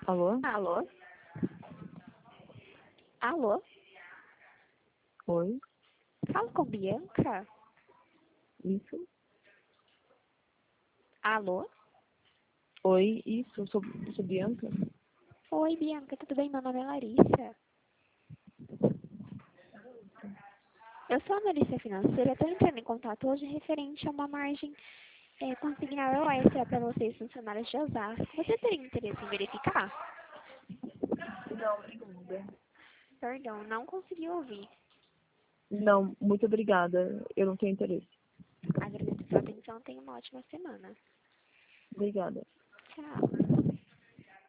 Alô? Alô? Alô? Oi? Fala com Bianca? Isso? Alô? Oi, isso? Eu sou Bianca? Oi, Bianca, tudo bem? Meu nome é Larissa. Eu sou analista financeira, estou entrando em contato hoje referente a uma margem consignada extra para vocês, funcionários de Osasco. Você teria interesse em verificar? Não, obrigada. Perdão, não consegui ouvir. Não, muito obrigada. Eu não tenho interesse. Agradeço a sua atenção, tenha uma ótima semana. Obrigada. Tchau.